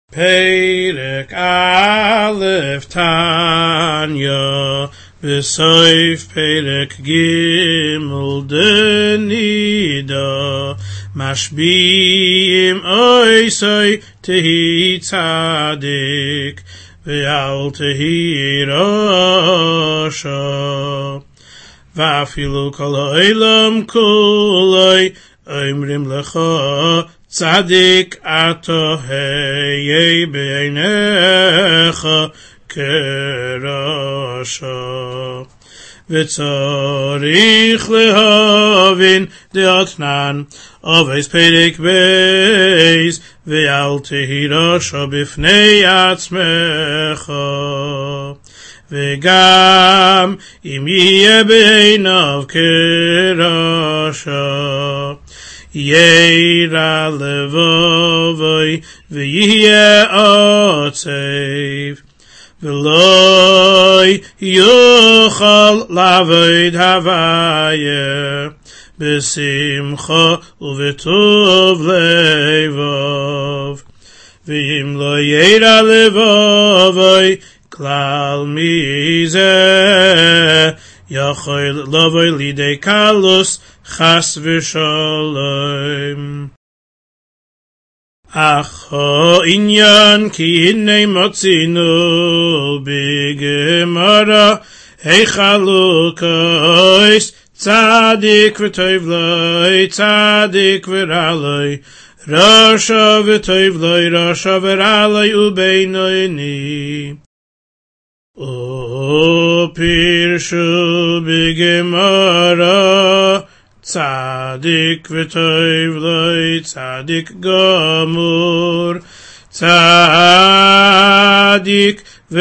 Perek Aleph Tanya B'soif Perek Gimel Denida Mashbiim Oisoi Tehi Tzadik Ve'al Tehi Rasha Va'afilu Kol Ha'olam Kuloi Omrim Lecha Tzadik ato heye beinecha kerasha v'tzarich lehavin de'atnan aves perek beis ve'al tehi rasha b'fnei atzmecha ve'gam im yeh beinav kerasha Yeira levovoi v'yihye otzev v'loi yuchal lavod havaya b'simcha u'v'tov levov v'im lo yeira levovoi klal mizeh yachol lavoi lidei kalus Chas v'sholem. Ach ha'inyan ki hinei motzinu b'gemara heichalukos tzadik v'tov loi tzadik v'raloi rasha v'tov loi rasha v'raloi u'beinoini u'pirshu b'gemara Tzadik v'tov loi, tzadik gamur, tzadik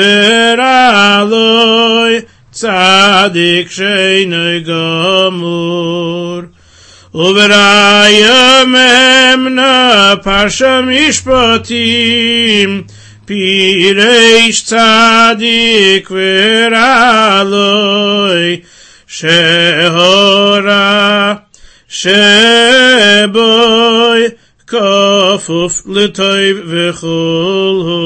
v'raloi, tzadik sheinoi gamur. U'v'raya memna parsha mishpatim, pireish tzadik v'raloi, Shehora Sheboy Kafuf L'toiv V'chulhu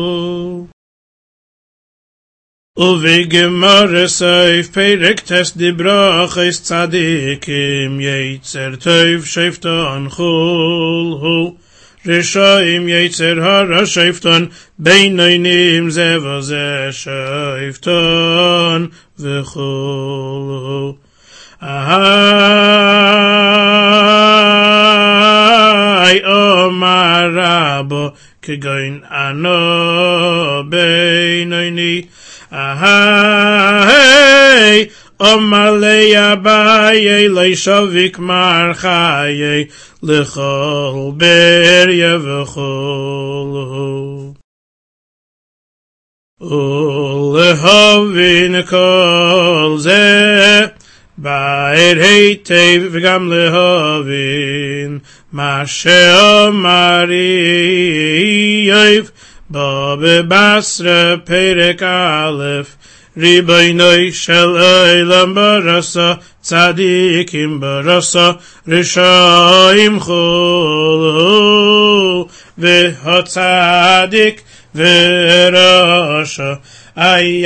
U'v'gemara Seif Perek Tes Dibrachos Tzadikim Yetzer Toiv Shefton Chulhu Rishaim Yetzer Hara Shefton Beinoinim Zeva Ze Shefton V'chulhu Ahai Omar Rabbo Kegoin Ano Beinoini Ahai Omar Le'abaye Le'shavik Marchaye L'chol Berya V'chulhu U'lehavin kol zeh Ba'er heitev v'gam lehavin Ma she'omari yoiv Ba bebasra perek aleph Riboinoi shel olam barasa Tzadikim barasa Rishaim chulhu V'hatzadik v'rasha ay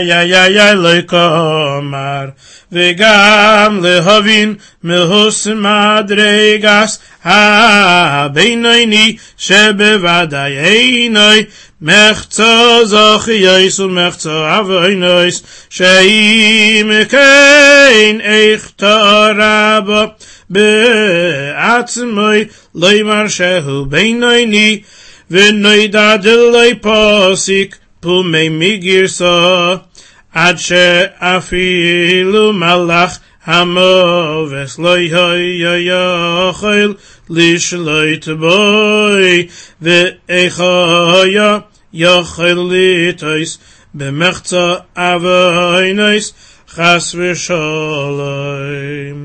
loikomar v'gam lehavin mehus madregas ha-beinoini shebevadayeinoi mechza zachiyos u'mechza avoinois she'im kein eichta rabba be'atzmoi loimar shehu beinoini V'noida delay posik pumei migirsa ad she'afilu malach hamoves loy yochel lishloit boy ve'echaya yochel litois b'mechza avoinois chas v'sholem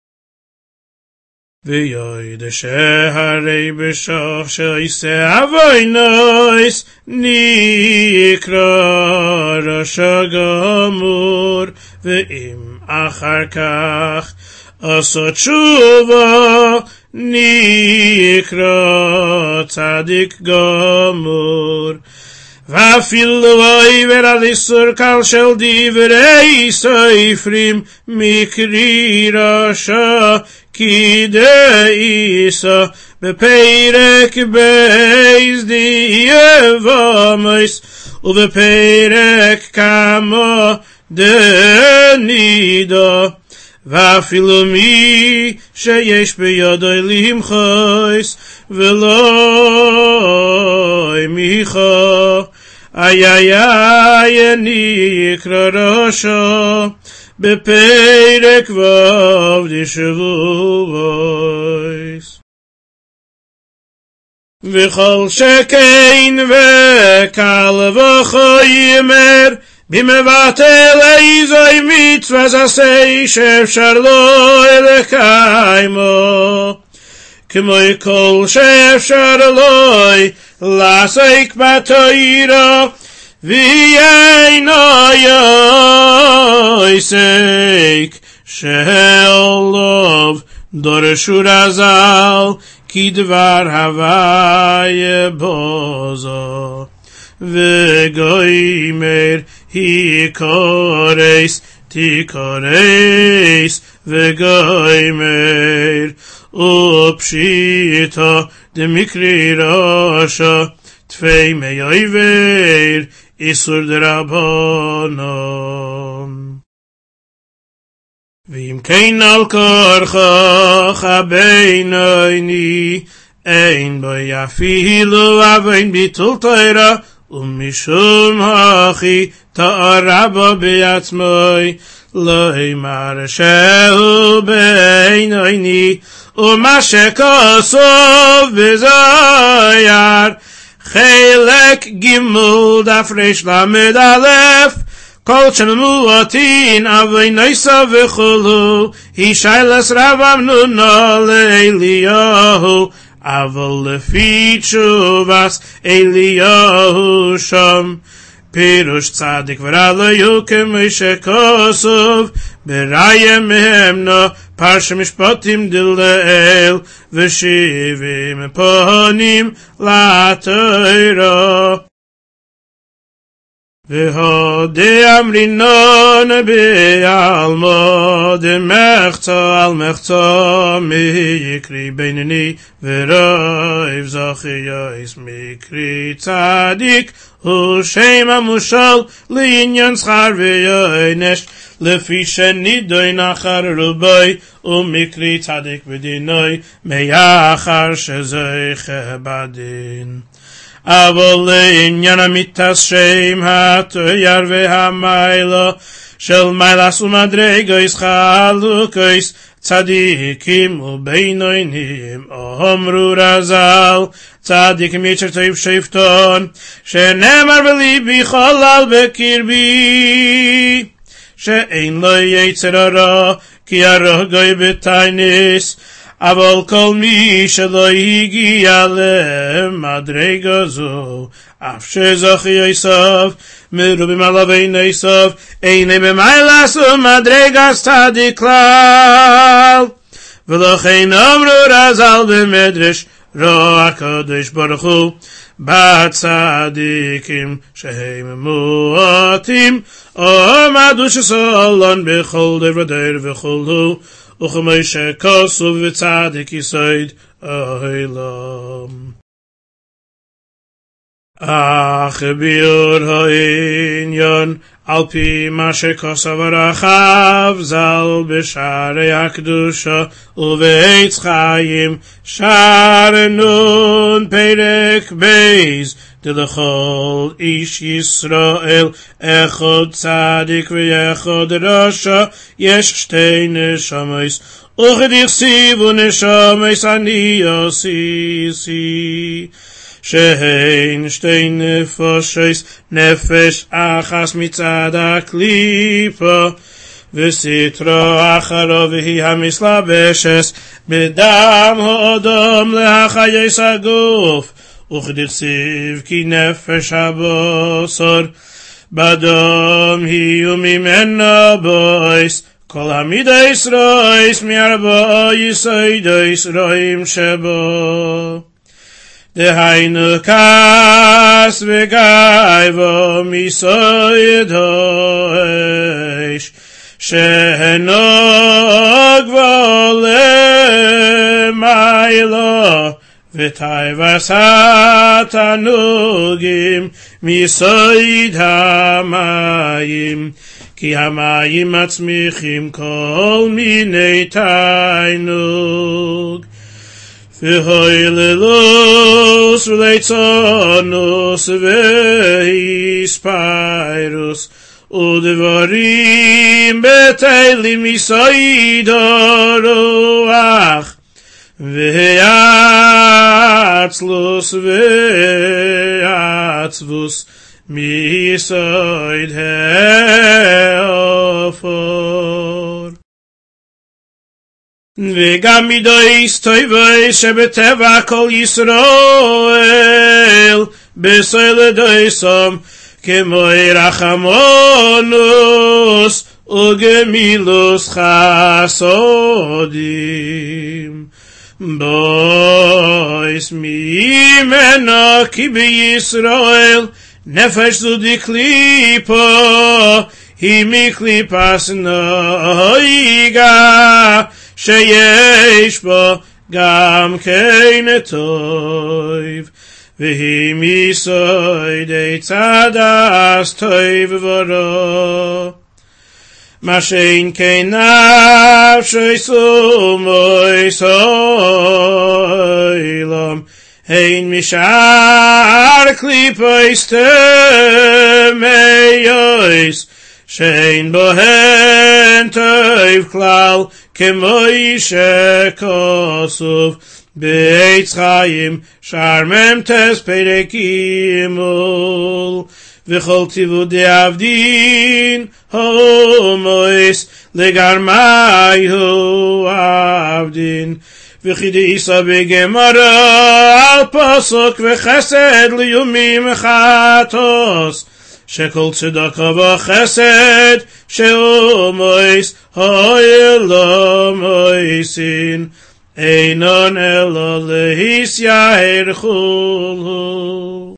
V'yoid sheharei b'shach she'ise avoinois nikra rasha gamur ve'im achar kach asa tshuva נקרא צדיק גמור. ואפילו עובר על איסור קל של דברי סופרים, מקרי רשע כדאיסה, בפרק בייס דיבמוס, ובפרק כמה דנידה. ואפילו מי שיש בידו למחוס, ולא מיכה, איי נקרא רשע, בפרק ו' דשבועס. וכל שכן וקל וחומר, במבטל איזוהי מצווה זעשה שאפשר לו לקיימו, כמו כל שאפשר לו לעסוק בתורה, ואינו יעסק שלו דורשו רז"ל כדבר הוויה בוזו. וגוימר היקורס תיקורס וגוימר ופשיטה דמקרי רשע תפי מייבר איסור דרבנן. ואם כן על כורחך הבינוני אין בו אפילו ואין ביטול תורה, ומשום הכי תארה בו בעצמוי, לא אמר שהוא בינוני, ומה שכתוב בזוהר, חלק ג' דף רל"א, כל שמועתין אבי ניסה וכולו, היא שאלס רב אמנונה לאליהו, אבל לפי תשובס אליהו שם, פירוש צדיק ורעלו כמו שכתוב, בראיה מהמנה פרש משפטים דלאל, ושבעים פנים לתורה. והודה אמרינן בעלמא דמחצה על מחצה, מקרי בינוני ורב זכייס, מקרי צדיק הוא שם המושל לעניין שכר ועונש, לפי שנידון אחר רובוי, ומקרי צדיק בדינוי מאחר שזוכה בדין. אבל לעניין המיתס שם התויר והמיילה של מיילס ומדרגויס חלוקויס, צדיקים ובינוניים אמרו רז"ל, צדיקים יצר טוב שפטון, שנאמר בליבי חלל בקרבי, שאין לו יצר הרע כי הרע גוי בתייניס. אבל כל מי שלא הגיע למדרגה זו, אף שזכי יסוף, מרובים עליו אין יסוף, אין במיילס ומדרגה צדיק כלל. ולכן אמרו רז"ל במדרש, רוע הקדוש ברוך הוא, בצדיקים שהם מועטים, עמדו שסולן בכל דבר דבר וכולו, וכמו שכתוב וצדיק יסוד העולם. אך ביאור העניין על פי מה שכתב הרחב ז"ל בשערי הקדושה ובעץ חיים, שער נון פרק בייס, דלכל איש ישראל אחד צדיק ואחד רשע יש שתי נשמות, וכדכתיב נשמות אני עשיתי, שהן שתי נפשות, נפש אחת מצד הקליפה, וסתרו אחרו והיא המסלבשת בדם האדם להחייס הגוף, וכדכתיב כי נפש הבשר בדם היא וממנה בויס, Kol hamidas rois mi'arba yisodos roim shebo. Dehainu kas v'gaivo misoidosh shehenog v'olemailo v'taivas hatanugim misoid hamayim ki hamayim atzmichim kol minei tainug v'hoilelus v'leitzonus v'hispirus udvarim beteilim misoidoruach v'yatzlus v'yatzvus misoid heofor וגם מידויס טויבוי שבטבע כל ישראל בסויל דויסום כמוי רחמונוס וגמילוס חסודים בויס ממנו כי בישראל נפש זו דקליפו היא מקליפס נויגה שיש בו גם כן טוב והיא מסוידי צדס טוב ורו מה שאין כן נפשי סומוי סוילום אין משאר קליפויס תמייויס שאין בוהן טוב כלל כמוי שכוסוף בעץ חיים שרמם תס פרק אימול וכל ציוודי עבדין הומויס לגרמי הו עבדין וכדיסה בגמרא על פסוק וחסד ליומים חטוס שכל צדקה וחסד שהומויס הוילו מויסין אינון אלו להיסיה הרחולו